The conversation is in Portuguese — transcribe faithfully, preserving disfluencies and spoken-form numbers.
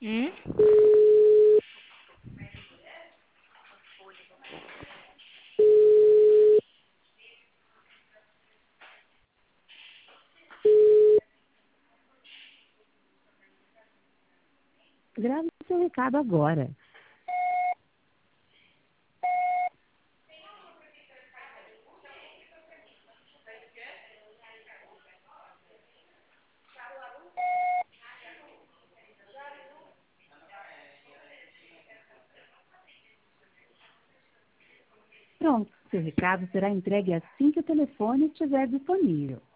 Hum? Grave seu recado agora. Pronto, seu recado será entregue assim que o telefone estiver disponível.